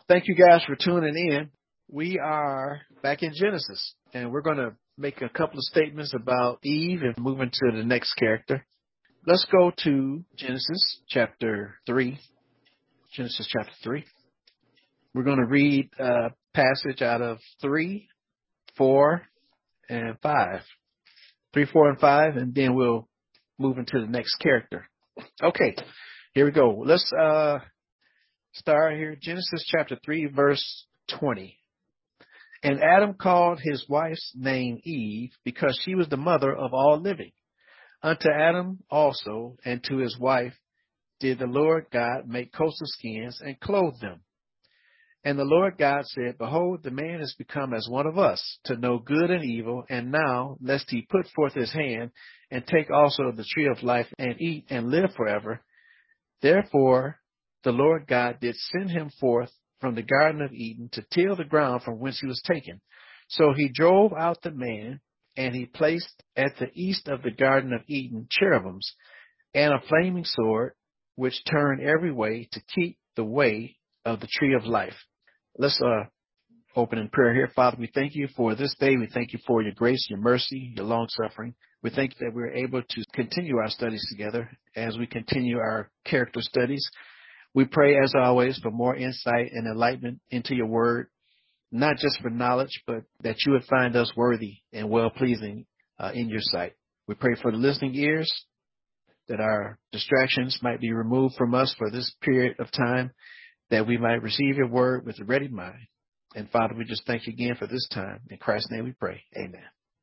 Thank you guys for tuning in. We are back in Genesis, and we're going to make a couple of statements about Eve and move into the next character. Let's go to Genesis chapter 3. Genesis chapter 3. We're going to read a passage out of 3, 4, and 5. 3, 4, and 5, and then we'll move into the next character. Okay, here we go. Let's start here. Genesis chapter 3, verse 20. And Adam called his wife's name Eve, because she was the mother of all living. Unto Adam also and to his wife did the Lord God make coats of skins and clothe them. And the Lord God said, Behold, the man is become as one of us, to know good and evil, and now lest he put forth his hand and take also of the tree of life and eat and live forever. Therefore the Lord God did send him forth from the Garden of Eden to till the ground from whence he was taken. So he drove out the man, and he placed at the east of the Garden of Eden cherubims and a flaming sword, which turned every way to keep the way of the tree of life. Let's open in prayer here. Father, we thank you for this day. We thank you for your grace, your mercy, your long suffering. We thank you that we're able to continue our studies together as we continue our character studies. We pray, as always, for more insight and enlightenment into your word, not just for knowledge, but that you would find us worthy and well-pleasing in your sight. We pray for the listening ears, that our distractions might be removed from us for this period of time, that we might receive your word with a ready mind. And Father, we just thank you again for this time. In Christ's name we pray. Amen.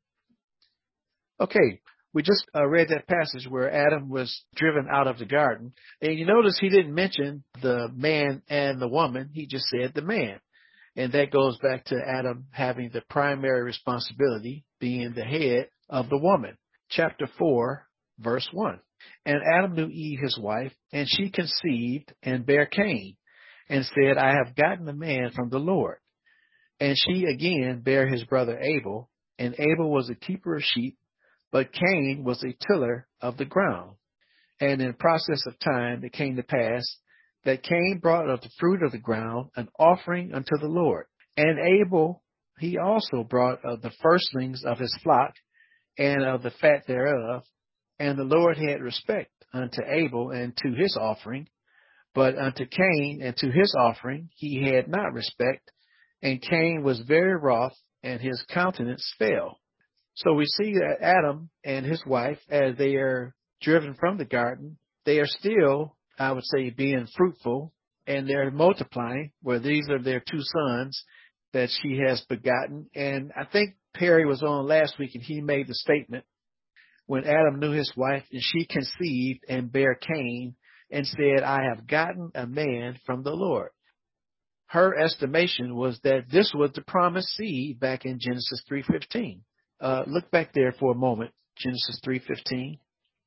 Okay. We just read that passage where Adam was driven out of the garden. And you notice he didn't mention the man and the woman. He just said the man. And that goes back to Adam having the primary responsibility, being the head of the woman. Chapter 4, verse 1. And Adam knew Eve his wife, and she conceived and bare Cain, and said, I have gotten a man from the Lord. And she again bare his brother Abel, and Abel was a keeper of sheep, but Cain was a tiller of the ground. And in process of time it came to pass that Cain brought of the fruit of the ground an offering unto the Lord. And Abel he also brought of the firstlings of his flock and of the fat thereof. And the Lord had respect unto Abel and to his offering, but unto Cain and to his offering he had not respect. And Cain was very wroth, and his countenance fell. So we see that Adam and his wife, as they are driven from the garden, they are still, I would say, being fruitful, and they're multiplying, where these are their two sons that she has begotten. And I think Perry was on last week, and he made the statement, when Adam knew his wife, and she conceived and bare Cain, and said, I have gotten a man from the Lord. Her estimation was that this was the promised seed back in Genesis 3:15. Look back there for a moment, Genesis 3:15.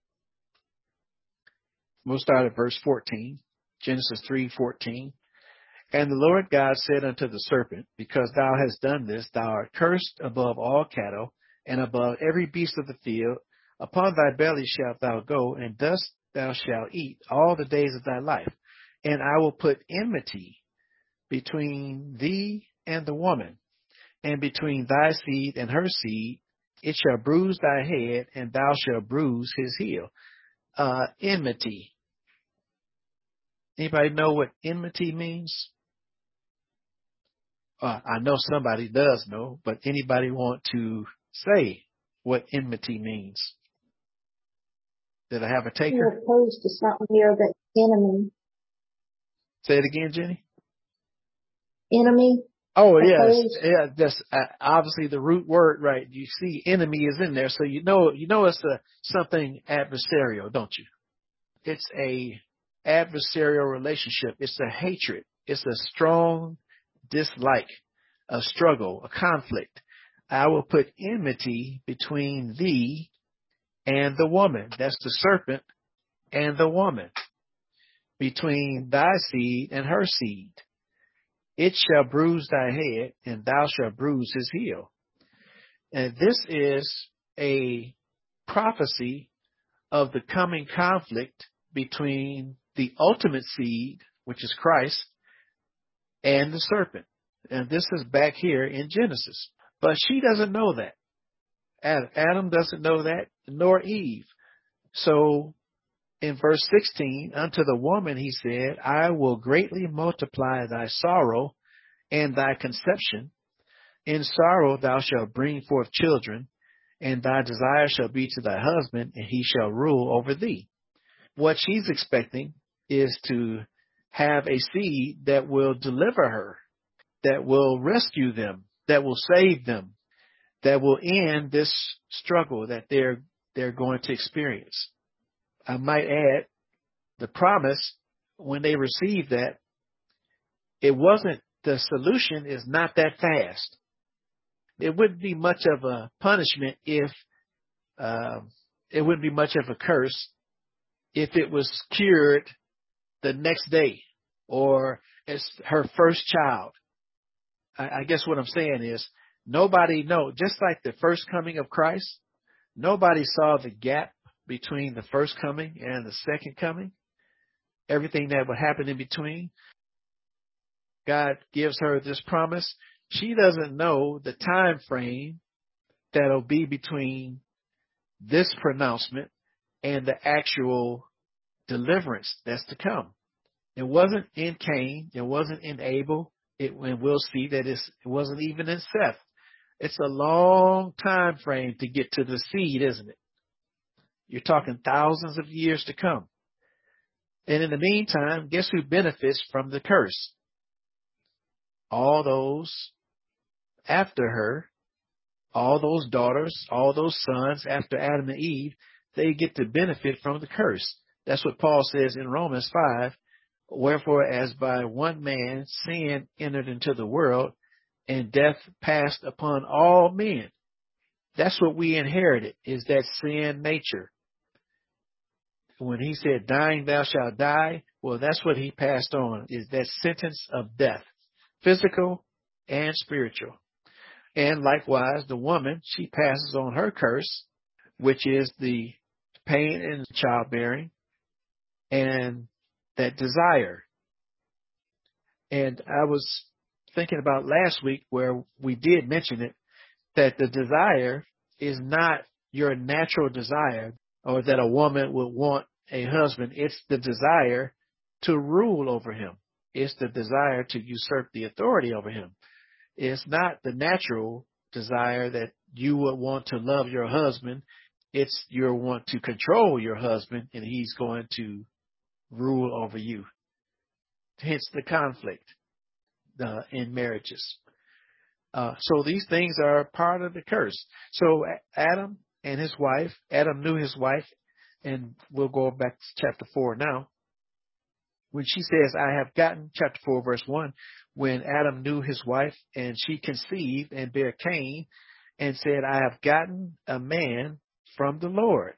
We'll start at verse 14, Genesis 3:14. And the Lord God said unto the serpent, Because thou hast done this, thou art cursed above all cattle, and above every beast of the field. Upon thy belly shalt thou go, and dust thou shalt eat all the days of thy life. And I will put enmity between thee and the woman, and between thy seed and her seed. It shall bruise thy head, and thou shalt bruise his heel. Enmity. Anybody know what enmity means? I know somebody does know, but anybody want to say what enmity means? Did I have a taker? You're opposed to something here that's enemy. Say it again, Jenny. Enemy. Oh, yes. Opposed. Yeah, that's obviously the root word, right? You see enemy is in there. So you know it's something adversarial, don't you? It's a adversarial relationship. It's a hatred. It's a strong dislike, a struggle, a conflict. I will put enmity between thee and the woman. That's the serpent and the woman. Between thy seed and her seed. It shall bruise thy head, and thou shalt bruise his heel. And this is a prophecy of the coming conflict between the ultimate seed, which is Christ, and the serpent. And this is back here in Genesis. But she doesn't know that. Adam doesn't know that, nor Eve. So in verse 16, unto the woman he said, I will greatly multiply thy sorrow and thy conception. In sorrow thou shalt bring forth children, and thy desire shall be to thy husband, and he shall rule over thee. What she's expecting is to have a seed that will deliver her, that will rescue them, that will save them, that will end this struggle that they're going to experience. I might add, the promise, when they received that, it wasn't, the solution is not that fast. It wouldn't be much of a punishment if, it wouldn't be much of a curse if it was cured the next day or as her first child. I guess what I'm saying is nobody knows, just like the first coming of Christ, nobody saw the gap between the first coming and the second coming, everything that would happen in between. God gives her this promise. She doesn't know the time frame that'll be between this pronouncement and the actual deliverance that's to come. It wasn't in Cain. It wasn't in Abel. And we'll see that it wasn't even in Seth. It's a long time frame to get to the seed, isn't it? You're talking thousands of years to come. And in the meantime, guess who benefits from the curse? All those after her, all those daughters, all those sons after Adam and Eve, they get to benefit from the curse. That's what Paul says in Romans 5. Wherefore, as by one man sin entered into the world, and death passed upon all men. That's what we inherited, is that sin nature. When he said, dying thou shalt die, well, that's what he passed on, is that sentence of death, physical and spiritual. And likewise, the woman, she passes on her curse, which is the pain in childbearing and that desire. And I was thinking about last week where we did mention it, that the desire is not your natural desire, or that a woman would want a husband. It's the desire to rule over him. It's the desire to usurp the authority over him. It's not the natural desire that you would want to love your husband. It's your want to control your husband, and he's going to rule over you. Hence the conflict in marriages. So these things are part of the curse. So Adam and his wife, Adam knew his wife, and we'll go back to chapter 4 now. When she says, I have gotten, chapter 4, verse 1, when Adam knew his wife, and she conceived and bare Cain, and said, I have gotten a man from the Lord.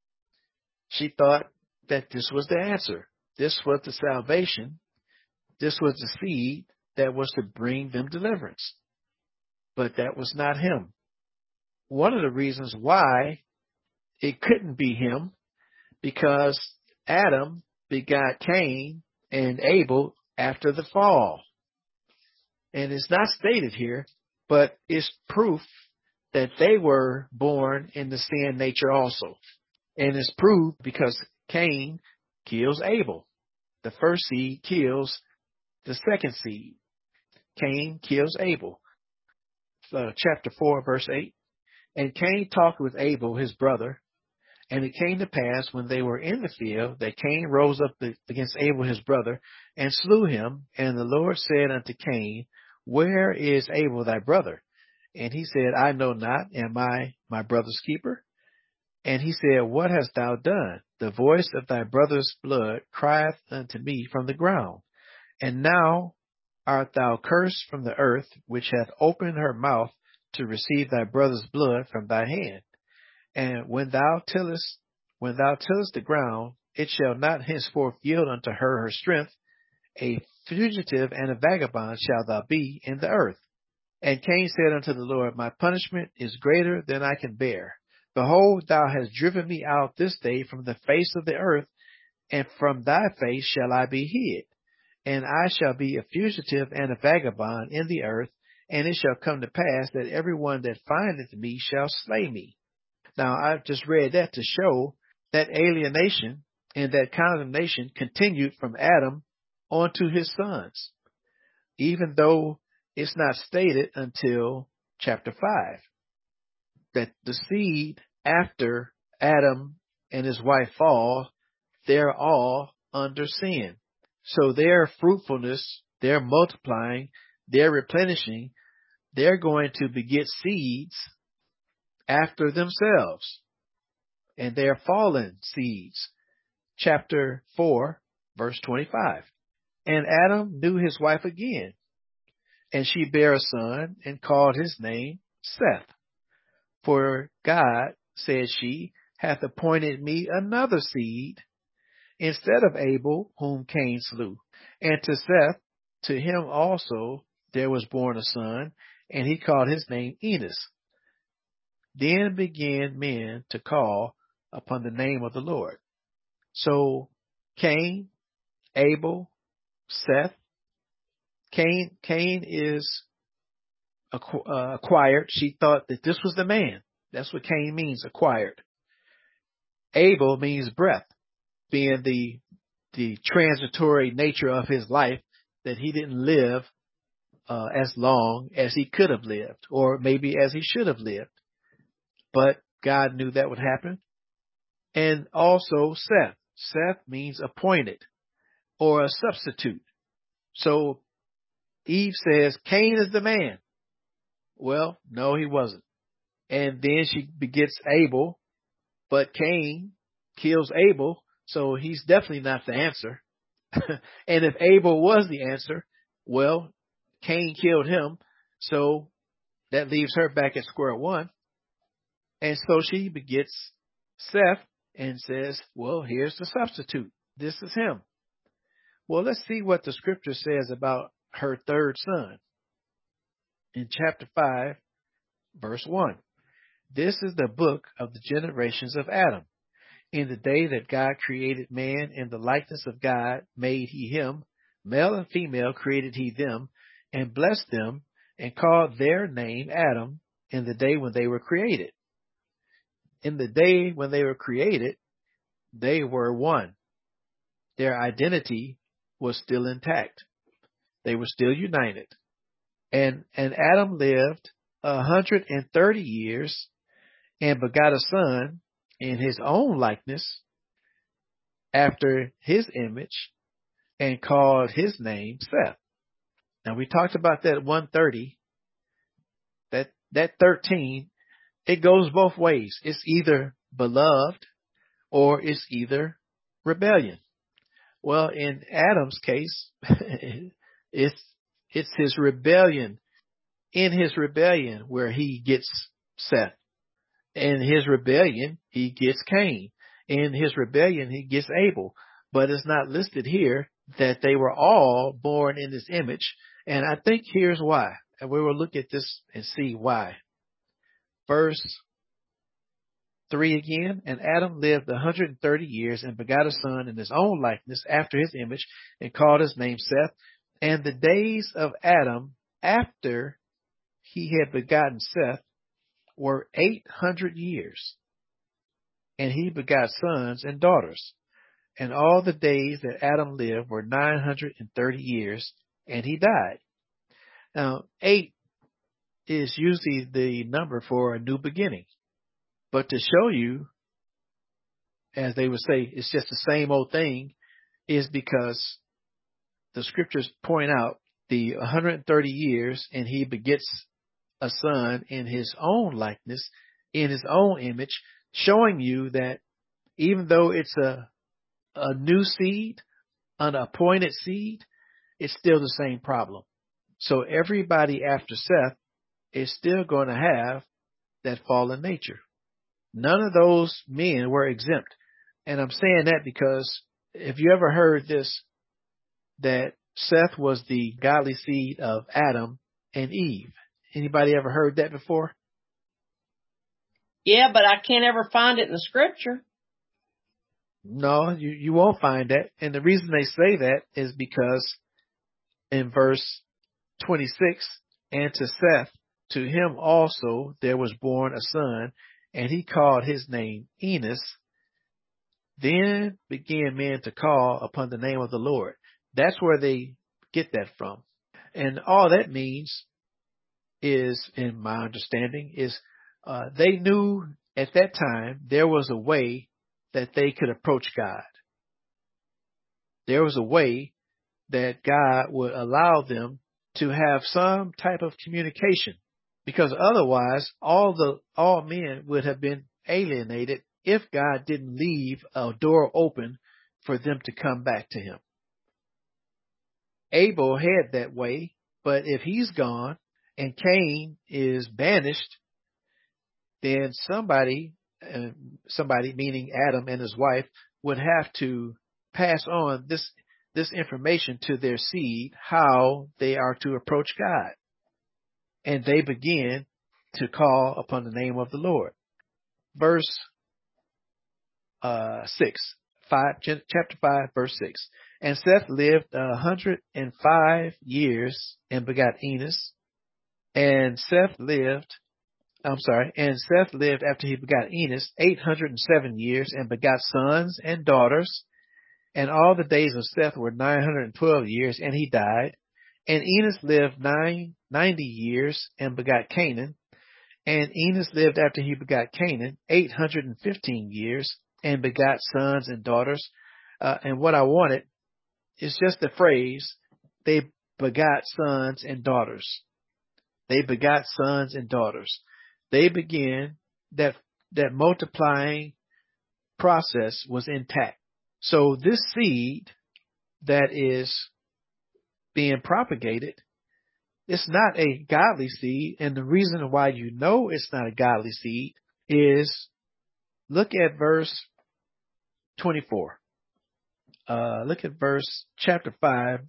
She thought that this was the answer. This was the salvation. This was the seed that was to bring them deliverance. But that was not him. One of the reasons why it couldn't be him, because Adam begot Cain and Abel after the fall. And it's not stated here, but it's proof that they were born in the sin nature also. And it's proved because Cain kills Abel. The first seed kills the second seed. Cain kills Abel. Chapter 4, verse 8. And Cain talked with Abel, his brother. And it came to pass when they were in the field that Cain rose up against Abel his brother and slew him. And the Lord said unto Cain, where is Abel thy brother? And he said, I know not. Am I my brother's keeper? And he said, what hast thou done? The voice of thy brother's blood crieth unto me from the ground. And now art thou cursed from the earth, which hath opened her mouth to receive thy brother's blood from thy hand. And when thou tillest the ground, it shall not henceforth yield unto her strength. A fugitive and a vagabond shalt thou be in the earth. And Cain said unto the Lord, my punishment is greater than I can bear. Behold, thou hast driven me out this day from the face of the earth, and from thy face shall I be hid. and I shall be a fugitive and a vagabond in the earth, and it shall come to pass that everyone that findeth me shall slay me. Now, I've just read that to show that alienation and that condemnation continued from Adam onto his sons, even though it's not stated until chapter 5 that the seed after Adam and his wife fall, they're all under sin. So their fruitfulness, their multiplying, their replenishing, they're going to beget seeds after themselves, and they're fallen seeds. Chapter 4, verse 25. And Adam knew his wife again, and she bare a son, and called his name Seth. For God, said she, hath appointed me another seed instead of Abel, whom Cain slew. And to Seth, to him also there was born a son, and he called his name Enos. Then began men to call upon the name of the Lord. So Cain, Abel, Seth. Cain is acquired. She thought that this was the man. That's what Cain means, acquired. Abel means breath, being the transitory nature of his life, that he didn't live as long as he could have lived, or maybe as he should have lived. But God knew that would happen. And also Seth. Seth means appointed or a substitute. So Eve says, Cain is the man. Well, no, he wasn't. And then she begets Abel, but Cain kills Abel, so he's definitely not the answer. And if Abel was the answer, well, Cain killed him, so that leaves her back at square one. And so she begets Seth and says, well, here's the substitute. This is him. Well, let's see what the scripture says about her third son. In chapter 5, verse 1. This is the book of the generations of Adam. In the day that God created man, in the likeness of God made he him, male and female created he them, and blessed them, and called their name Adam in the day when they were created. In the day when they were created, they were one. Their identity was still intact. They were still united. And Adam lived 130 years and begot a son in his own likeness after his image and called his name Seth. Now we talked about that 130, that 13, it goes both ways. It's either beloved or it's either rebellion. Well, in Adam's case, it's his rebellion. In his rebellion where he gets Seth. In his rebellion, he gets Cain. In his rebellion, he gets Abel. But it's not listed here that they were all born in this image. And I think here's why. And we will look at this and see why. Verse 3 again. And Adam lived 130 years and begot a son in his own likeness after his image and called his name Seth. And the days of Adam after he had begotten Seth were 800 years, and he begot sons and daughters. And all the days that Adam lived were 930 years, and he died. Now, 8 is usually the number for a new beginning. But to show you, as they would say, it's just the same old thing, is because the scriptures point out the 130 years, and he begets a son in his own likeness, in his own image, showing you that even though it's a new seed, an appointed seed, it's still the same problem. So everybody after Seth is still going to have that fallen nature. None of those men were exempt. And I'm saying that because if you ever heard this, that Seth was the godly seed of Adam and Eve. Anybody ever heard that before? Yeah, but I can't ever find it in the scripture. No, you won't find that. And the reason they say that is because in verse 26, and to Seth, to him also there was born a son, and he called his name Enos. Then began men to call upon the name of the Lord. That's where they get that from. And all that means is, in my understanding, is they knew at that time there was a way that they could approach God. There was a way that God would allow them to have some type of communication, because otherwise all men would have been alienated if God didn't leave a door open for them to come back to him. Abel had that way, but if he's gone and Cain is banished, then somebody meaning Adam and his wife, would have to pass on this information to their seed, how they are to approach God. And they begin to call upon the name of the Lord. Verse chapter 5, verse 6. And Seth lived 105 years and begot Enos. And Seth lived after he begot Enos 807 years and begot sons and daughters. And all the days of Seth were 912 years, and he died. And Enos lived 90 years and begot Canaan. And Enos lived after he begot Canaan 815 years and begot sons and daughters. And what I wanted is just the phrase, they begot sons and daughters. They begot sons and daughters. They began, that multiplying process was intact. So this seed that is being propagated, it's not a godly seed. And the reason why you know it's not a godly seed is, look at verse 24. Look at chapter 5,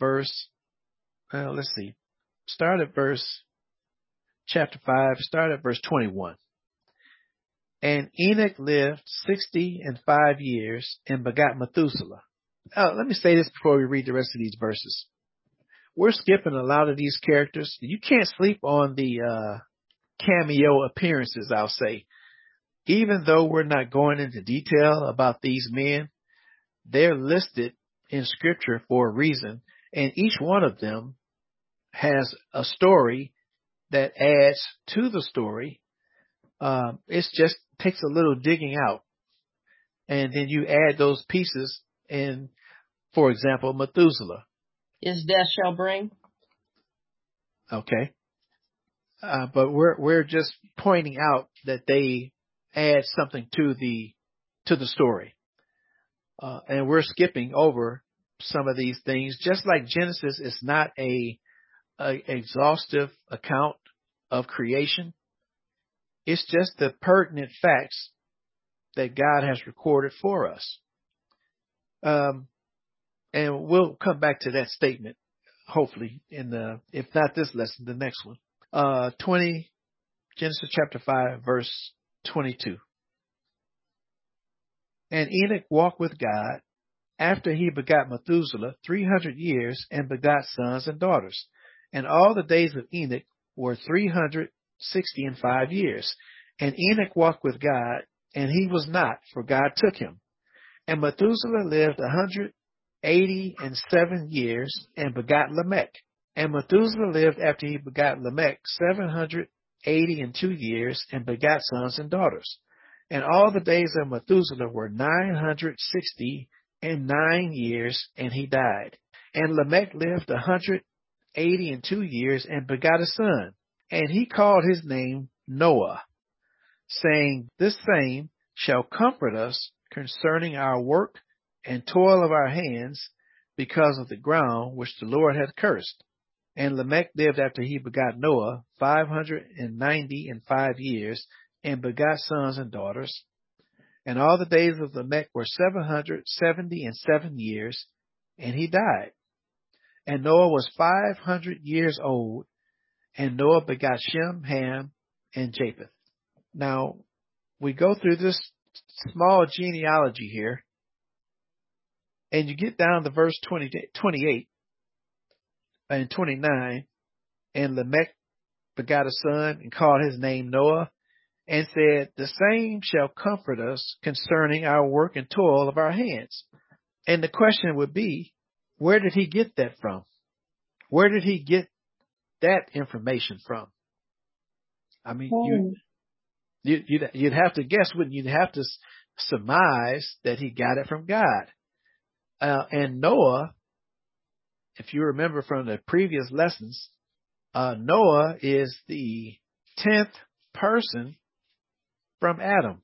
chapter 5, start at verse 21. And Enoch lived 65 years and begot Methuselah. Let me say this before we read the rest of these verses. We're skipping a lot of these characters. You can't sleep on the cameo appearances, I'll say. Even though we're not going into detail about these men, they're listed in Scripture for a reason, and each one of them has a story that adds to the story. It just takes a little digging out, and then you add those pieces in. For example, Methuselah. His death shall bring. Okay, but we're just pointing out that they add something to the story, and we're skipping over some of these things. Just like Genesis is not a exhaustive account of creation. It's just the pertinent facts that God has recorded for us. And we'll come back to that statement, hopefully, if not this lesson, the next one. Genesis chapter 5, verse 22. And Enoch walked with God after he begot Methuselah 300 years and begot sons and daughters. And all the days of Enoch were 365 years. And Enoch walked with God, and he was not, for God took him. And Methuselah lived 187 years and begot Lamech. And Methuselah lived after he begot Lamech 782 years and begot sons and daughters. And all the days of Methuselah were 969 years, and he died. And Lamech lived 182 years and begot a son. And he called his name Noah, saying, This same shall comfort us concerning our work and toil of our hands, because of the ground which the Lord hath cursed. And Lamech lived after he begot Noah 595 years, and begot sons and daughters. And all the days of Lamech were 777 years, and he died. And Noah was 500 years old, and Noah begot Shem, Ham, and Japheth. Now, we go through this small genealogy here, and you get down to verse 28, and 29, and Lamech begot a son and called his name Noah, and said, the same shall comfort us concerning our work and toil of our hands. And the question would be, where did he get that from? Where did he get that information from? I mean, you'd have to guess, wouldn't you? You'd have to surmise that he got it from God. And Noah, if you remember from the previous lessons, Noah is the 10th person from Adam.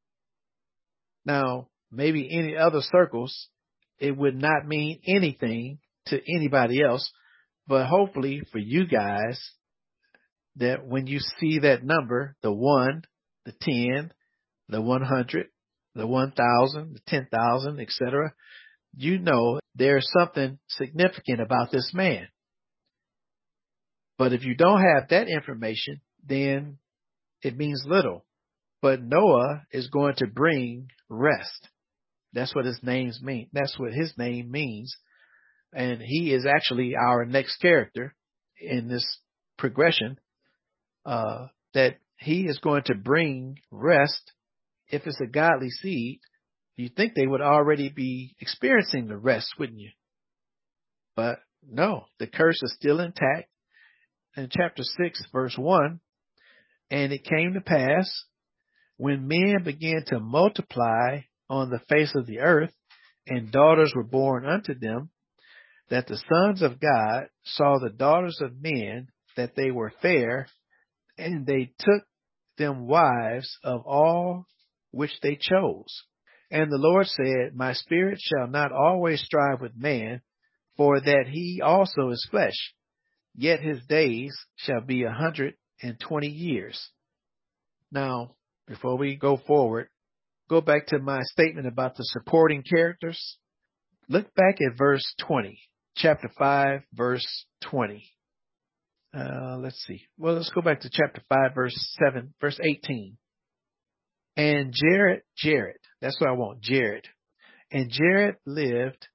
Now, maybe any other circles, it would not mean anything to anybody else, but hopefully for you guys, that when you see that number, the 1, the 10, the 100, the 1,000, the 10,000, etc., you know there's something significant about this man. But if you don't have that information, then it means little. But Noah is going to bring rest. That's what his names mean. That's what his name means. And he is actually our next character in this progression, that he is going to bring rest. If it's a godly seed, you think they would already be experiencing the rest, wouldn't you? But no, the curse is still intact. In chapter 6, verse 1, and it came to pass when men began to multiply on the face of the earth, and daughters were born unto them, that the sons of God saw the daughters of men, that they were fair, and they took them wives of all which they chose. And the Lord said, my spirit shall not always strive with man, for that he also is flesh, yet his days shall be 120 years. Now, before we go forward, go back to my statement about the supporting characters. Look back at verse 20, chapter 5, verse 20. Let's see. Well, let's go back to chapter 5, verse 18. And Jared, that's what I want, Jared. And Jared lived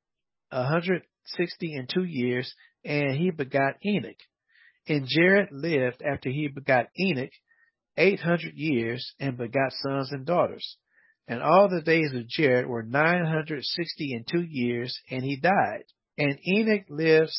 162 years, and he begot Enoch. And Jared lived after he begot Enoch 800 years, and begot sons and daughters. And all the days of Jared were 962 years, and he died. And Enoch lived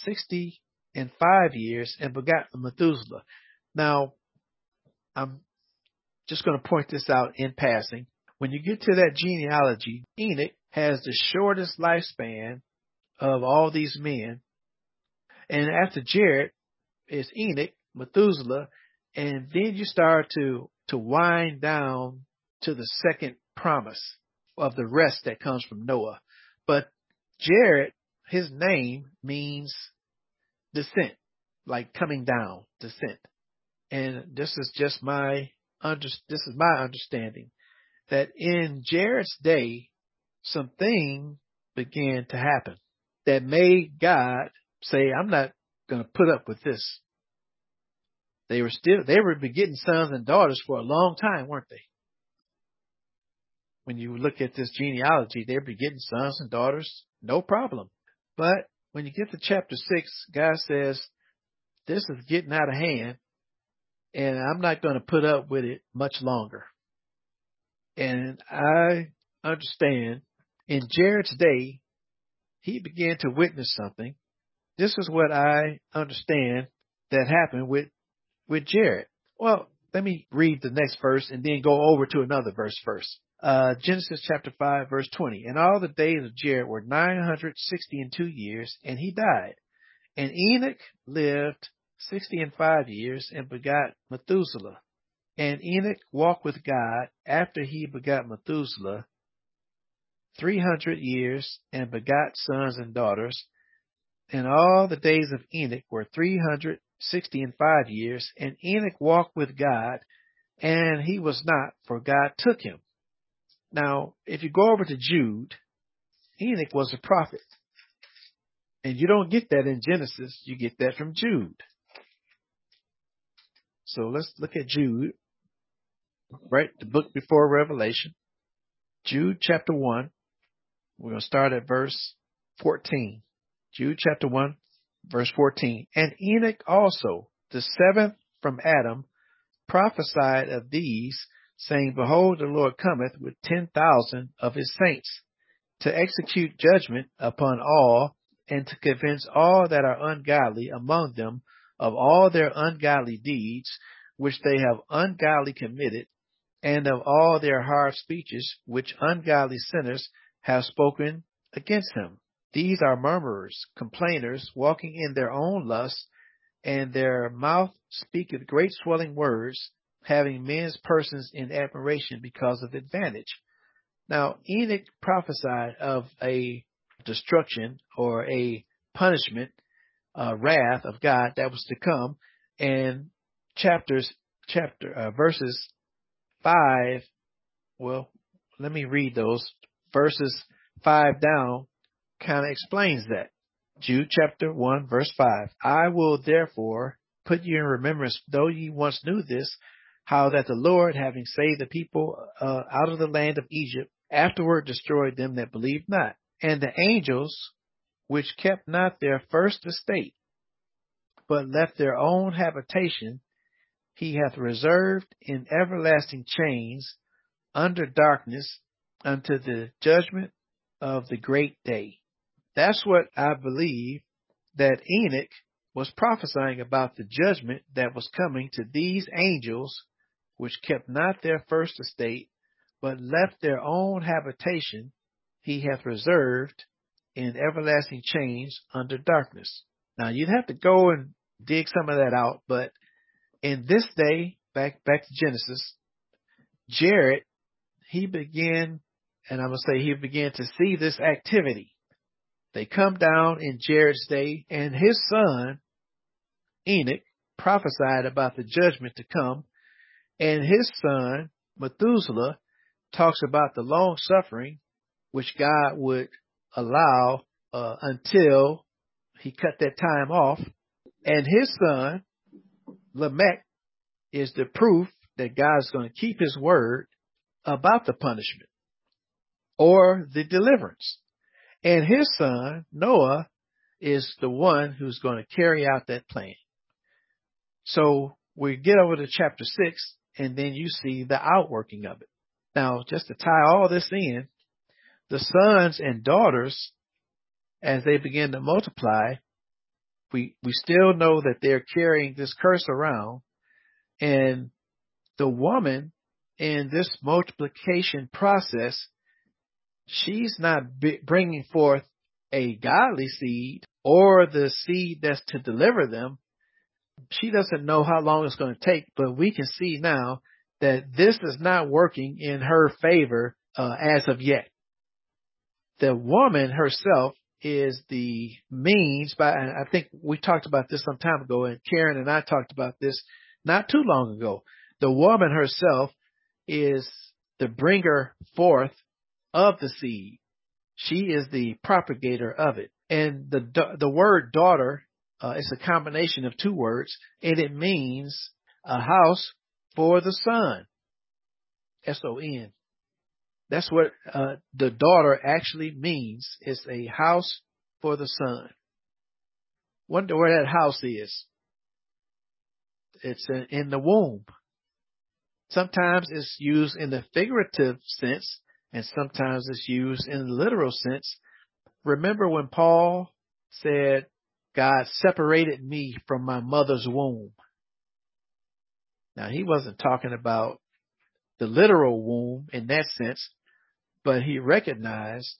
65 years, and begot Methuselah. Now, I'm just going to point this out in passing. When you get to that genealogy, Enoch has the shortest lifespan of all these men. And after Jared is Enoch, Methuselah, and then you start to wind down to the second promise of the rest that comes from Noah. But Jared, his name means descent, like coming down, descent. And this is just my understanding that in Jared's day, something began to happen that made God say, I'm not going to put up with this. They were begetting sons and daughters for a long time, weren't they? When you look at this genealogy, they're begetting sons and daughters, no problem. But when you get to chapter 6, God says, this is getting out of hand, and I'm not going to put up with it much longer. And I understand in Jared's day, he began to witness something. This is what I understand that happened with Jared. Well, let me read the next verse and then go over to another verse first. Genesis chapter 5, verse 20. And all the days of Jared were 962 years, and he died. And Enoch lived 65 years, and begot Methuselah. And Enoch walked with God after he begot Methuselah 300 years, and begot sons and daughters. And all the days of Enoch were 365 years, and Enoch walked with God, and he was not, for God took him. Now, if you go over to Jude, Enoch was a prophet. And you don't get that in Genesis, you get that from Jude. So let's look at Jude, right? The book before Revelation. Jude chapter 1. We're going to start at verse 14. Jude chapter 1, Verse 14, and Enoch also, the seventh from Adam, prophesied of these, saying, behold, the Lord cometh with 10,000 of his saints, to execute judgment upon all, and to convince all that are ungodly among them of all their ungodly deeds, which they have ungodly committed, and of all their hard speeches, which ungodly sinners have spoken against him. These are murmurers, complainers, walking in their own lusts, and their mouth speaketh great swelling words, having men's persons in admiration because of advantage. Now, Enoch prophesied of a destruction or a punishment, wrath of God that was to come, and verses 5, well, let me read those. Verses 5 down kind of explains that. Jude chapter 1, verse 5. I will therefore put you in remembrance, though ye once knew this, how that the Lord, having saved the people out of the land of Egypt, afterward destroyed them that believed not. And the angels, which kept not their first estate, but left their own habitation, he hath reserved in everlasting chains under darkness unto the judgment of the great day. That's what I believe that Enoch was prophesying about, the judgment that was coming to these angels, which kept not their first estate, but left their own habitation, he hath reserved in everlasting chains under darkness. Now, you'd have to go and dig some of that out, but in this day, back to Genesis, Jared, he began to see this activity. They come down in Jared's day, and his son, Enoch, prophesied about the judgment to come, and his son, Methuselah, talks about the long suffering which God would allow until he cut that time off. And his son, Lamech, is the proof that God is going to keep his word about the punishment or the deliverance. And his son, Noah, is the one who's going to carry out that plan. So we get over to chapter 6, and then you see the outworking of it. Now, just to tie all this in, the sons and daughters, as they begin to multiply, we still know that they're carrying this curse around. And the woman in this multiplication process, she's not bringing forth a godly seed or the seed that's to deliver them. She doesn't know how long it's going to take, but we can see now that this is not working in her favor as of yet. The woman herself is the means and I think we talked about this some time ago, and Karen and I talked about this not too long ago. The woman herself is the bringer forth of the seed. She is the propagator of it. And the word daughter is a combination of two words, and it means a house for the son. S-O-N. That's what the daughter actually means. It's a house for the son. Wonder where that house is. It's in the womb. Sometimes it's used in the figurative sense, and sometimes it's used in the literal sense. Remember when Paul said, God separated me from my mother's womb. Now, he wasn't talking about the literal womb in that sense, but he recognized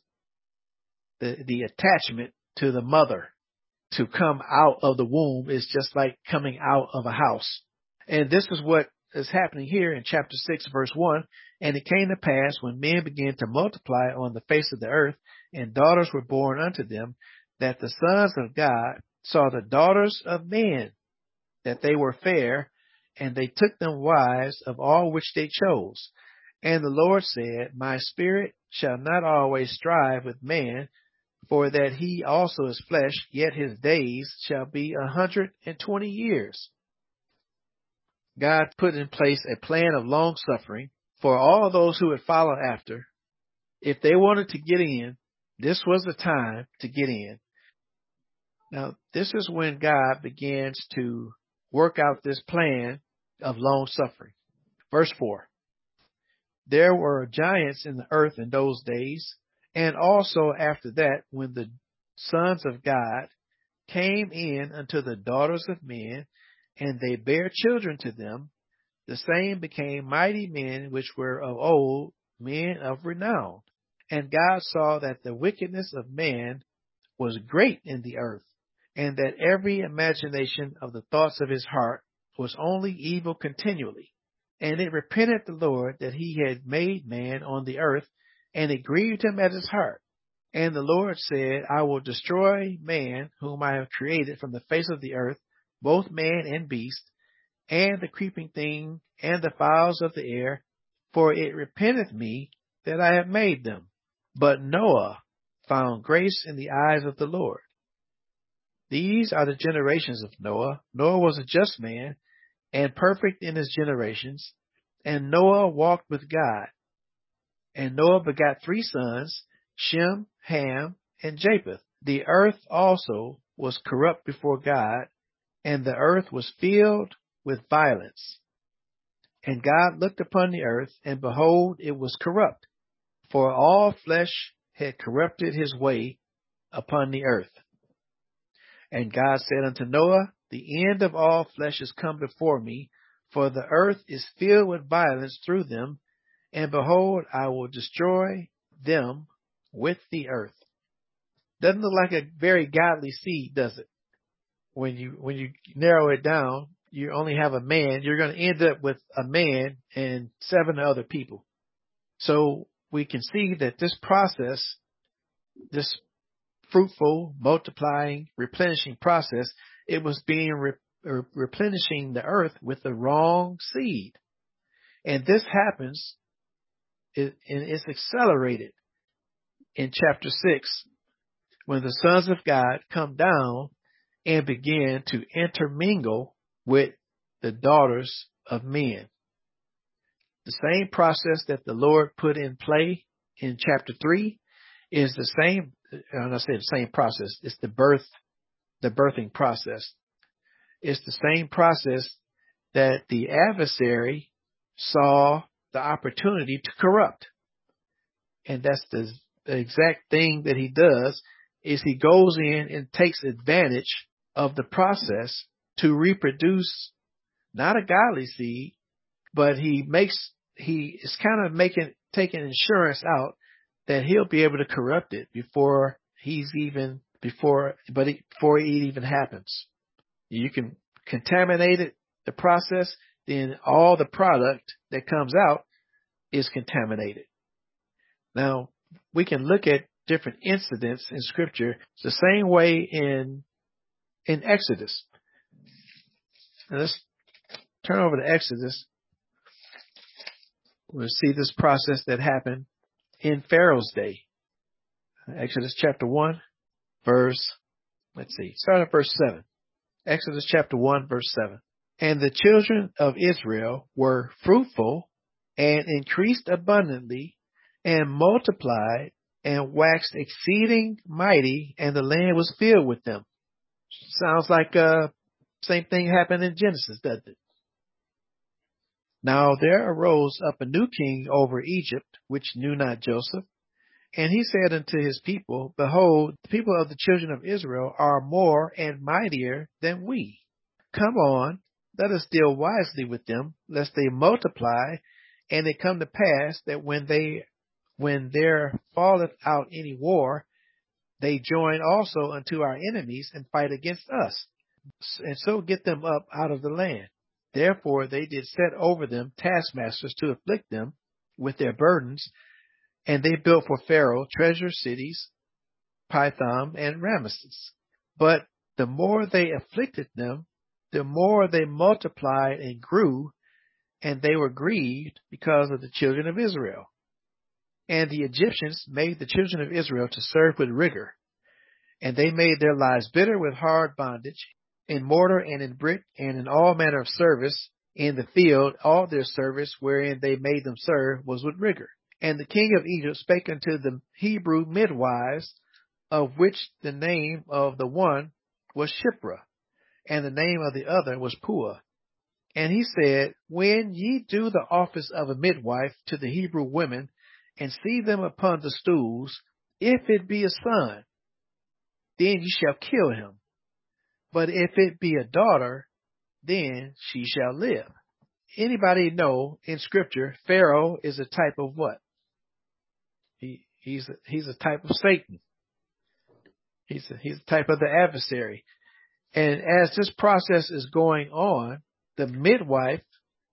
the attachment to the mother. To come out of the womb is just like coming out of a house. And this is what is happening here in chapter 6, verse 1. And it came to pass when men began to multiply on the face of the earth, and daughters were born unto them, that the sons of God saw the daughters of men, that they were fair, and they took them wives of all which they chose. And the Lord said, my spirit shall not always strive with man, for that he also is flesh, yet his days shall be 120 years. God put in place a plan of long suffering for all those who would follow after. If they wanted to get in, this was the time to get in. Now, this is when God begins to work out this plan of long suffering. Verse 4. There were giants in the earth in those days, and also after that, when the sons of God came in unto the daughters of men, and they bare children to them, the same became mighty men which were of old, men of renown. And God saw that the wickedness of man was great in the earth, and that every imagination of the thoughts of his heart was only evil continually. And it repented the Lord that he had made man on the earth, and it grieved him at his heart. And the Lord said, I will destroy man whom I have created from the face of the earth, both man and beast, and the creeping thing, and the fowls of the air, for it repenteth me that I have made them. But Noah found grace in the eyes of the Lord. These are the generations of Noah. Noah was a just man, and perfect in his generations. And Noah walked with God. And Noah begot 3 sons, Shem, Ham, and Japheth. The earth also was corrupt before God, and the earth was filled with violence. And God looked upon the earth, and behold, it was corrupt, for all flesh had corrupted his way upon the earth. And God said unto Noah, the end of all flesh is come before me, for the earth is filled with violence through them, and behold, I will destroy them with the earth. Doesn't look like a very godly seed, does it? When you narrow it down, you only have a man, you're going to end up with a man and 7 other people. So we can see that this process, this fruitful, multiplying, replenishing process, it was being replenishing the earth with the wrong seed. And this happens, and it's accelerated in chapter 6, when the sons of God come down and begin to intermingle with the daughters of men. The same process that the Lord put in play in chapter 3 is the same, and I say the same process, it's the birthing process. It's the same process that the adversary saw the opportunity to corrupt. And that's the exact thing that he does, is he goes in and takes advantage of the process to reproduce not a godly seed, but he is kind of taking insurance out that he'll be able to corrupt it before it even happens. You can contaminate it, the process, then all the product that comes out is contaminated. Now, we can look at different incidents in Scripture. It's the same way in Exodus. Now let's turn over to Exodus. We'll see this process that happened in Pharaoh's day. Exodus chapter 1, start at verse 7. Exodus chapter 1, verse 7. And the children of Israel were fruitful and increased abundantly and multiplied and waxed exceeding mighty, and the land was filled with them. Sounds like same thing happened in Genesis, doesn't it? Now there arose up a new king over Egypt, which knew not Joseph. And he said unto his people, Behold, the people of the children of Israel are more and mightier than we. Come on, let us deal wisely with them, lest they multiply, and it come to pass that when there falleth out any war, they join also unto our enemies and fight against us, and so get them up out of the land. Therefore they did set over them taskmasters to afflict them with their burdens, and they built for Pharaoh treasure cities, Pithom and Ramesses. But the more they afflicted them, the more they multiplied and grew, and they were grieved because of the children of Israel. And the Egyptians made the children of Israel to serve with rigor, and they made their lives bitter with hard bondage, in mortar and in brick and in all manner of service in the field. All their service wherein they made them serve was with rigor. And the king of Egypt spake unto the Hebrew midwives, of which the name of the one was Shiphrah, and the name of the other was Puah. And he said, when ye do the office of a midwife to the Hebrew women, and see them upon the stools, if it be a son, then ye shall kill him. But if it be a daughter, then she shall live. Anybody know in Scripture, Pharaoh is a type of what? He's a type of Satan. He's a type of the adversary. And as this process is going on, the midwife,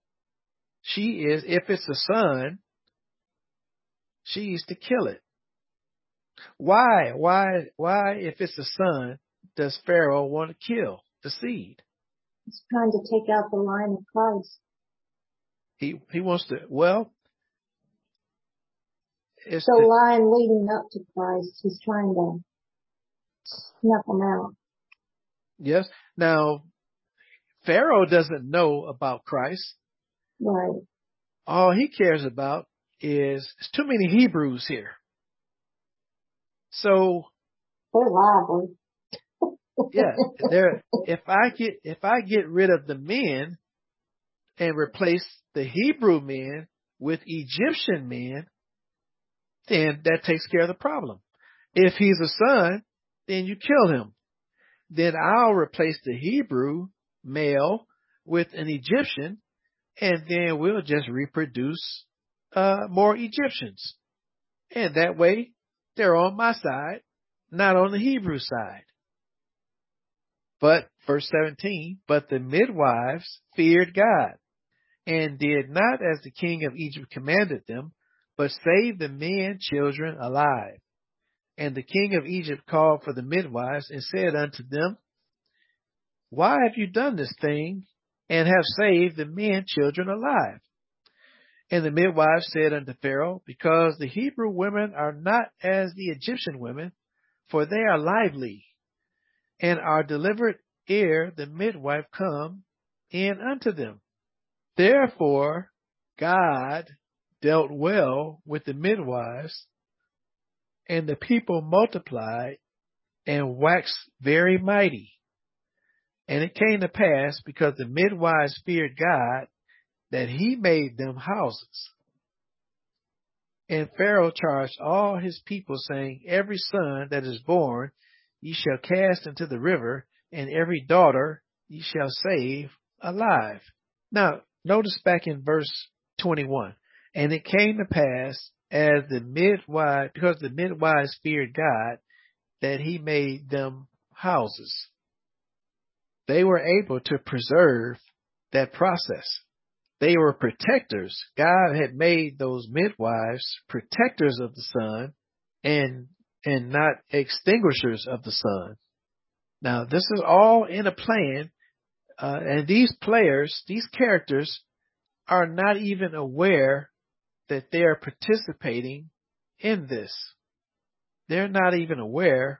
if it's a son, she is to kill it. Why, if it's a son, does Pharaoh want to kill the seed? He's trying to take out the line of Christ. He wants to, well, it's the line leading up to Christ. He's trying to snuff them out. Yes. Now, Pharaoh doesn't know about Christ. Right. All he cares about is there's too many Hebrews here. So they're lively. If I get rid of the men and replace the Hebrew men with Egyptian men, then that takes care of the problem. If he's a son, then you kill him. Then I'll replace the Hebrew male with an Egyptian, and then we'll just reproduce more Egyptians. And that way, they're on my side, not on the Hebrew side. But, verse 17, but the midwives feared God, and did not as the king of Egypt commanded them, but saved the men children alive. And the king of Egypt called for the midwives and said unto them, why have you done this thing, and have saved the men children alive? And the midwives said unto Pharaoh, because the Hebrew women are not as the Egyptian women, for they are lively, and are delivered ere the midwife come in unto them. Therefore God dealt well with the midwives, and the people multiplied and waxed very mighty. And it came to pass, because the midwives feared God, that he made them houses. And Pharaoh charged all his people, saying, every son that is born ye shall cast into the river, and every daughter ye shall save alive. Now, notice back in verse 21. And it came to pass, as the midwives, because the midwives feared God, that he made them houses. They were able to preserve that process. They were protectors. God had made those midwives protectors of the son and not extinguishers of the son. Now, this is all in a plan, and these players, these characters, are not even aware that they are participating in this. They're not even aware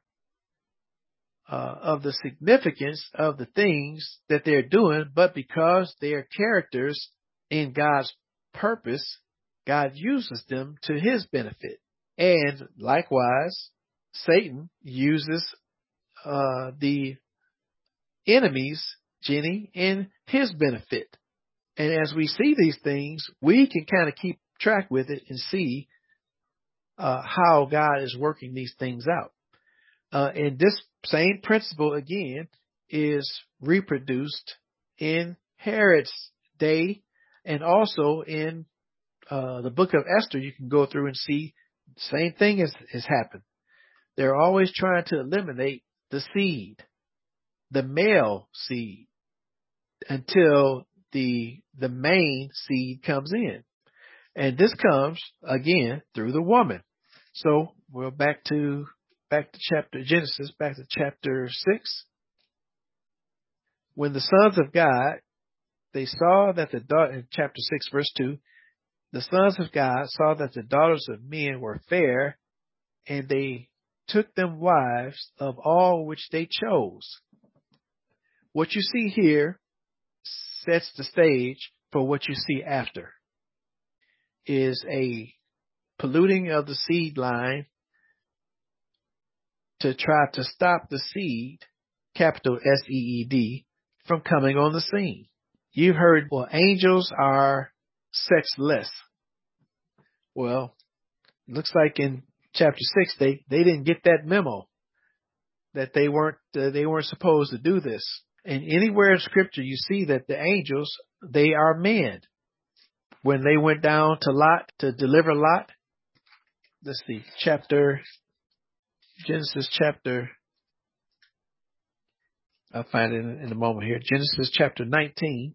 of the significance of the things that they're doing, but because they are characters in God's purpose, God uses them to his benefit. And likewise, Satan uses the enemies, Jenny, in his benefit. And as we see these things, we can kind of keep track with it and see how God is working these things out. And this same principle, again, is reproduced in Herod's day, and also in the book of Esther. You can go through and see the same thing has happened. They're always trying to eliminate the seed, the male seed, until the main seed comes in. And this comes, again, through the woman. So we're back to chapter Genesis, back to chapter 6. When the sons of God, they saw that in chapter 6, verse 2, the sons of God saw that the daughters of men were fair, and they took them wives of all which they chose. What you see here sets the stage for what you see after. Is a polluting of the seed line to try to stop the seed capital SEED, from coming on the scene. You've heard, well, angels are sexless. Well, it looks like in chapter 6, they didn't get that memo that they weren't supposed to do this. And anywhere in Scripture you see that the angels, they are men. When they went down to Lot to deliver Lot, let's see, Genesis chapter, I'll find it in a moment here. Genesis chapter 19.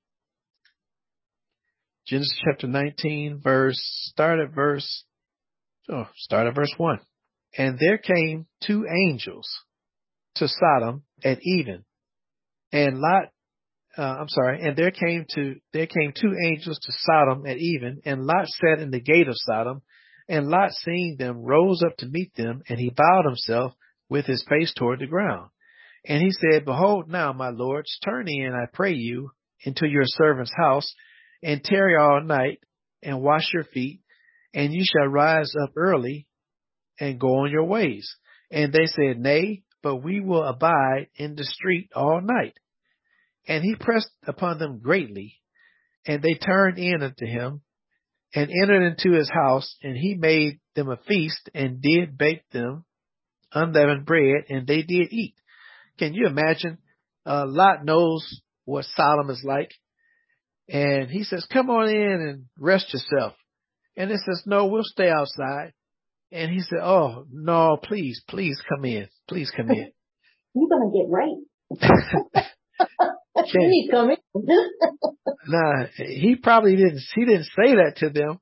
Genesis chapter 19, start at verse 1. And there came two angels to Sodom at even, and and there came two angels to Sodom at even, and Lot sat in the gate of Sodom, and Lot, seeing them, rose up to meet them, and he bowed himself with his face toward the ground. And he said, Behold now, my lords, turn in, I pray you, into your servant's house, and tarry all night, and wash your feet, and you shall rise up early, and go on your ways. And they said, Nay, but we will abide in the street all night. And he pressed upon them greatly, and they turned in unto him, and entered into his house, and he made them a feast, and did bake them unleavened bread, and they did eat. Can you imagine? Lot knows what Sodom is like, and he says, come on in and rest yourself. And it says, no, we'll stay outside. And he said, oh, no, please come in. Please come in. You're going to get raped. Please come in. Nah, he probably didn't say that to them,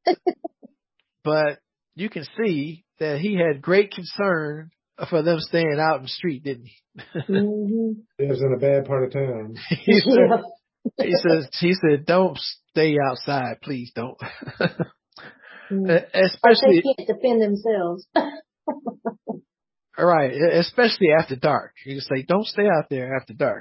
but you can see that he had great concern for them staying out in the street, didn't he? Mm-hmm. He was in a bad part of town. He said, don't stay outside, please don't. Especially they can't defend themselves. All right, especially after dark. You say, don't stay out there after dark.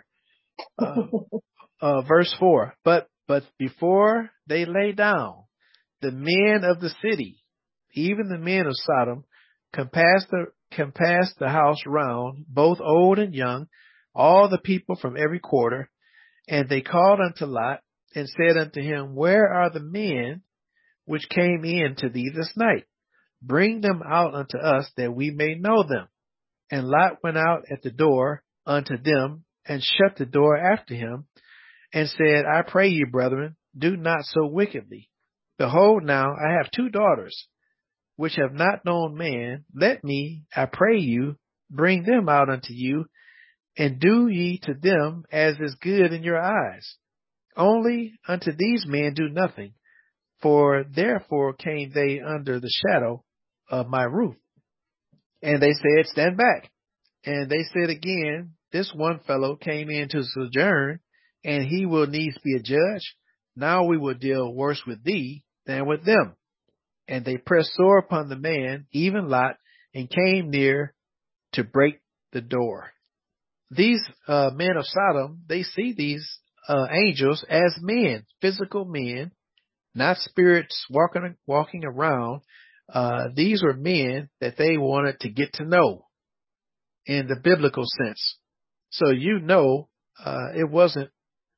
Verse 4. But before they lay down, the men of the city, even the men of Sodom, compassed the house round, both old and young, all the people from every quarter. And they called unto Lot, and said unto him, Where are the men which came in to thee this night? Bring them out unto us, that we may know them. And Lot went out at the door unto them, and shut the door after him, and said, I pray you, brethren, do not so wickedly. Behold, now I have 2 daughters, which have not known man. Let me, I pray you, bring them out unto you, and do ye to them as is good in your eyes. Only unto these men do nothing, for therefore came they under the shadow of my roof. And they said, Stand back. And they said again, This one fellow came in to sojourn, and he will needs be a judge. Now we will deal worse with thee than with them. And they pressed sore upon the man, even Lot, and came near to break the door. These men of Sodom, they see these angels as men, physical men, not spirits walking around. These were men that they wanted to get to know in the biblical sense. So it wasn't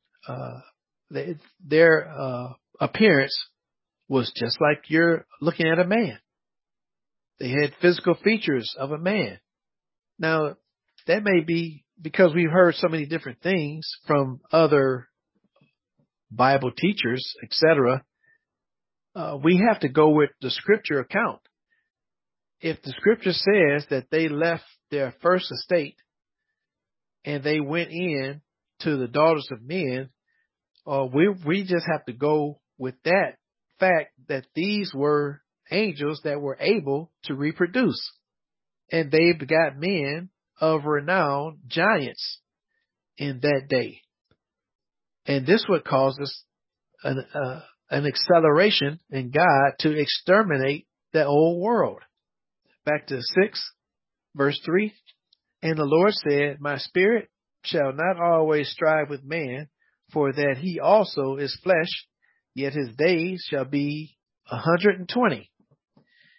their appearance was just like you're looking at a man. They had physical features of a man. Now, that may be because we've heard so many different things from other Bible teachers, etc. We have to go with the scripture account. If the scripture says that they left their first estate and they went in to the daughters of men, we just have to go with that fact that these were angels that were able to reproduce. And they begot men of renown, giants in that day. And this would cause us an acceleration in God to exterminate the old world. Back to 6, verse 3. And the Lord said, My spirit shall not always strive with man, for that he also is flesh, yet his days shall be 120.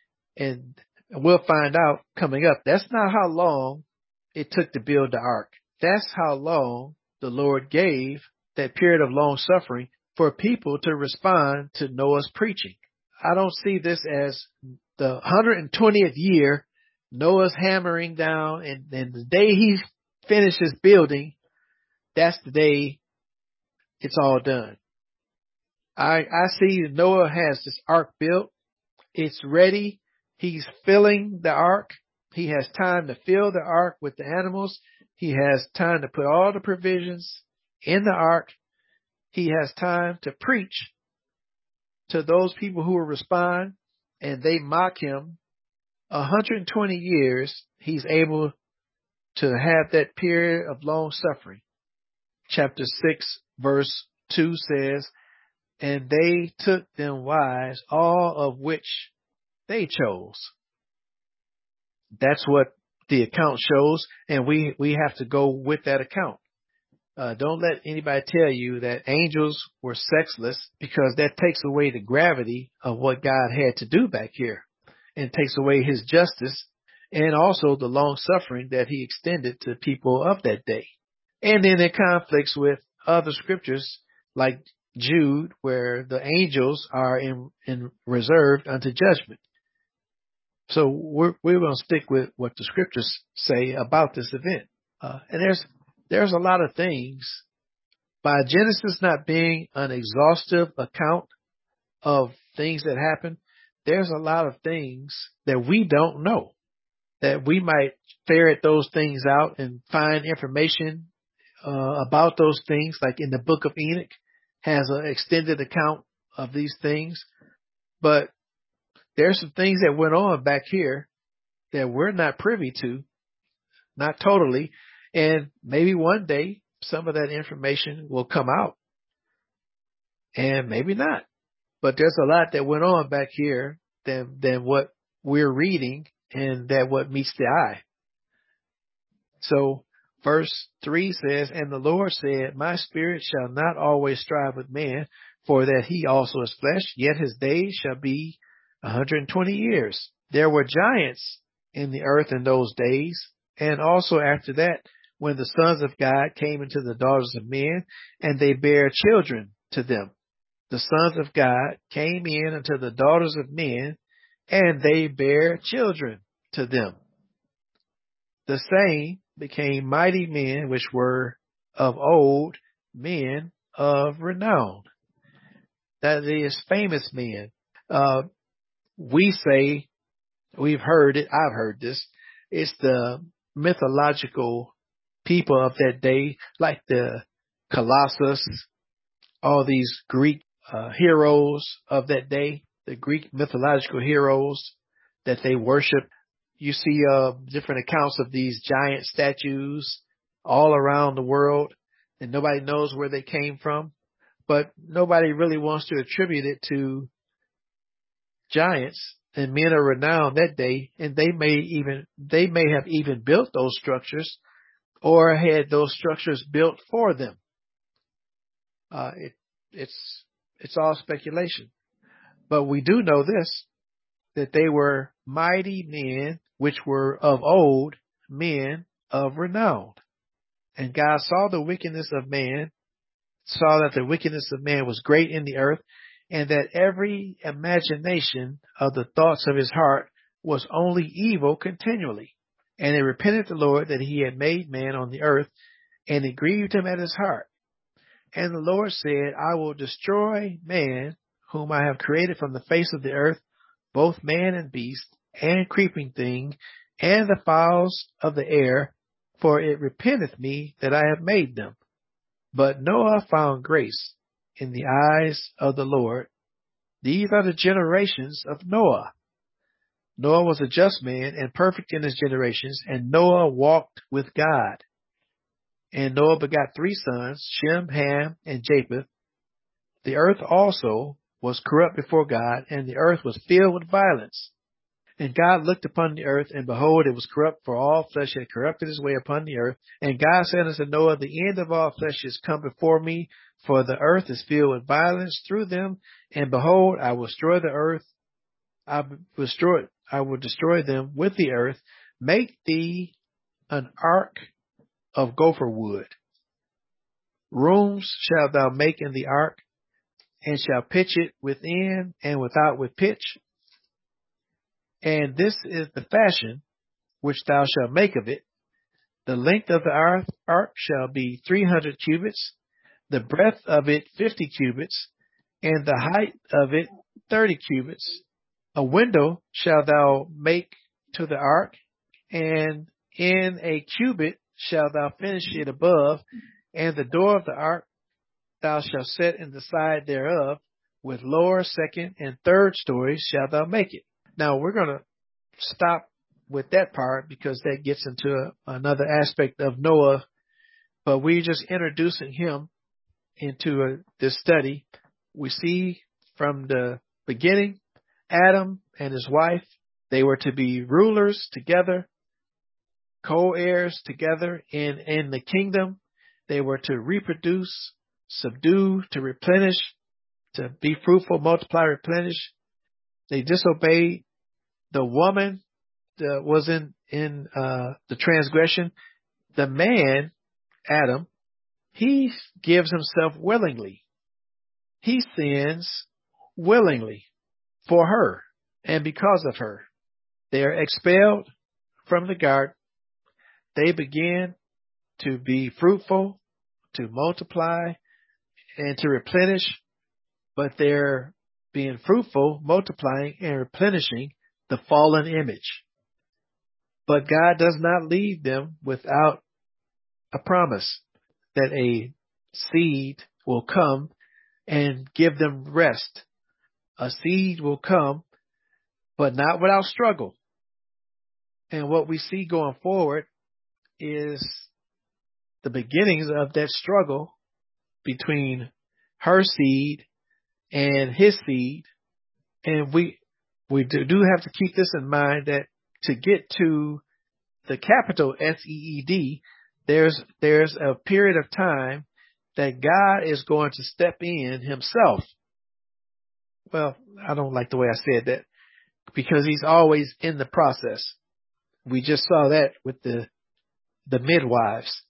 And we'll find out coming up, that's not how long it took to build the ark. That's how long the Lord gave that period of long suffering for people to respond to Noah's preaching. I don't see this as the 120th year, Noah's hammering down, and the day he finishes building, that's the day it's all done. I see Noah has this ark built. It's ready. He's filling the ark. He has time to fill the ark with the animals. He has time to put all the provisions in the ark. He has time to preach to those people who will respond, and they mock him. 120 years, he's able to have that period of long suffering. Chapter 6, verse 2 says, and they took them wives, all of which they chose. That's what the account shows, and we have to go with that account. Don't let anybody tell you that angels were sexless, because that takes away the gravity of what God had to do back here, and takes away his justice and also the long suffering that he extended to people of that day. And then it conflicts with other scriptures like Jude, where the angels are in reserved unto judgment. So we're going to stick with what the scriptures say about this event. And there's a lot of things, by Genesis not being an exhaustive account of things that happen, there's a lot of things that we don't know, that we might ferret those things out and find information about those things, like in the book of Enoch has an extended account of these things. But there's some things that went on back here that we're not privy to, not totally. And maybe one day some of that information will come out, and maybe not. But there's a lot that went on back here than what we're reading, and that what meets the eye. So verse 3 says, and the Lord said, my spirit shall not always strive with man, for that he also is flesh, yet his days shall be 120 years. There were giants in the earth in those days, and also after that, when the sons of God came into the daughters of men, and they bare children to them. The sons of God came in unto the daughters of men, and they bare children to them. The same became mighty men which were of old, men of renown. That is, famous men. We say, we've heard it, I've heard this, it's the mythological people of that day, like the Colossus, all these Greek heroes of that day, the Greek mythological heroes that they worship. You see different accounts of these giant statues all around the world, and nobody knows where they came from, but nobody really wants to attribute it to giants and men of renown that day, and they may have even built those structures or had those structures built for them. It's all speculation, but we do know this, that they were mighty men which were of old, men of renown. And God saw the wickedness of man, saw that the wickedness of man was great in the earth, and that every imagination of the thoughts of his heart was only evil continually. And it repented the Lord that he had made man on the earth, and it grieved him at his heart. And the Lord said, I will destroy man, whom I have created from the face of the earth, both man and beast, and creeping thing, and the fowls of the air, for it repenteth me that I have made them. But Noah found grace in the eyes of the Lord. These are the generations of Noah. Noah was a just man and perfect in his generations, and Noah walked with God. And Noah begot 3 sons, Shem, Ham, and Japheth. The earth also was corrupt before God, and the earth was filled with violence. And God looked upon the earth, and behold, it was corrupt, for all flesh had corrupted his way upon the earth. And God said unto Noah, the end of all flesh is come before me, for the earth is filled with violence through them. And behold, I will destroy the earth. I will destroy them with the earth. Make thee an ark of gopher wood. Rooms shalt thou make in the ark, and shall pitch it within and without with pitch. And this is the fashion which thou shalt make of it. The length of the ark shall be 300 cubits, the breadth of it 50 cubits, and the height of it 30 cubits. A window shalt thou make to the ark, and in a cubit shalt thou finish it above, and the door of the ark thou shalt set in the side thereof, with lower, second, and third stories shalt thou make it. Now we're going to stop with that part because that gets into another aspect of Noah, but we're just introducing him into this study. We see from the beginning, Adam and his wife, they were to be rulers together, co-heirs together in the kingdom. They were to reproduce, subdue, to replenish, to be fruitful, multiply, replenish. They disobeyed. The woman was in the transgression. The man, Adam, he gives himself willingly. He sins willingly for her and because of her. They are expelled from the garden. They begin to be fruitful, to multiply, and to replenish, but they're being fruitful, multiplying, and replenishing the fallen image. But God does not leave them without a promise that a seed will come and give them rest. A seed will come, but not without struggle. And what we see going forward is the beginnings of that struggle between her seed and his seed. And we do have to keep this in mind, that to get to the capital SEED, there's a period of time that God is going to step in himself. Well, I don't like the way I said that, because he's always in the process. We just saw that with the midwives.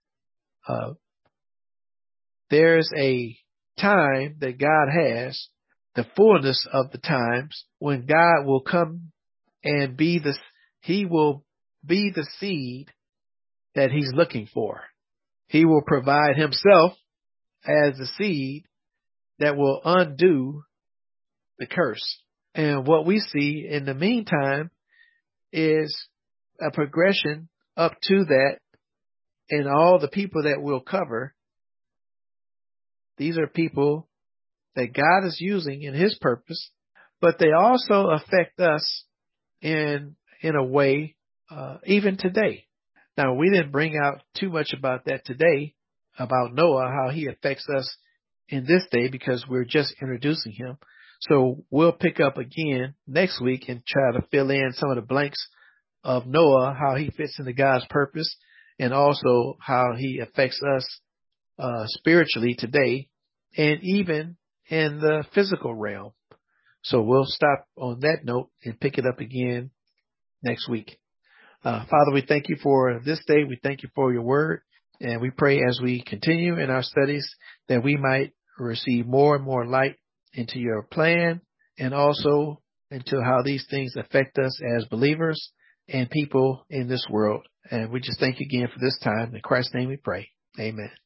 There's a time that God has, the fullness of the times, when God will come and he will be the seed that he's looking for. He will provide himself as the seed that will undo the curse. And what we see in the meantime is a progression up to that, and all the people that we'll cover. These are people that God is using in his purpose, but they also affect us in a way, even today. Now, we didn't bring out too much about that today, about Noah, how he affects us in this day, because we're just introducing him. So we'll pick up again next week and try to fill in some of the blanks of Noah, how he fits into God's purpose, and also how he affects us spiritually today, and even in the physical realm. So we'll stop on that note and pick it up again next week. Father, we thank you for this day. We thank you for your word. And we pray as we continue in our studies that we might receive more and more light into your plan, and also into how these things affect us as believers and people in this world. And we just thank you again for this time. In Christ's name we pray. Amen.